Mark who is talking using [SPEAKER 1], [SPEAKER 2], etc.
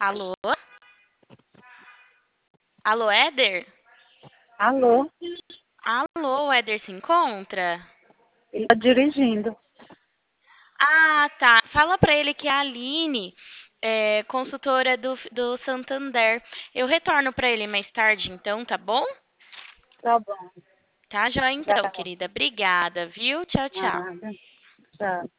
[SPEAKER 1] Alô? Alô, Éder?
[SPEAKER 2] Alô,
[SPEAKER 1] Alô, Éder se encontra?
[SPEAKER 2] ele está dirigindo.
[SPEAKER 1] Ah, tá. Fala pra ele que é a Aline, consultora do Santander. Eu retorno pra ele mais tarde, então, tá bom?
[SPEAKER 2] Tá bom,
[SPEAKER 1] Tá, joia então,
[SPEAKER 2] tchau.
[SPEAKER 1] querida. Obrigada, viu? Tchau, tchau.
[SPEAKER 2] Nada, tchau.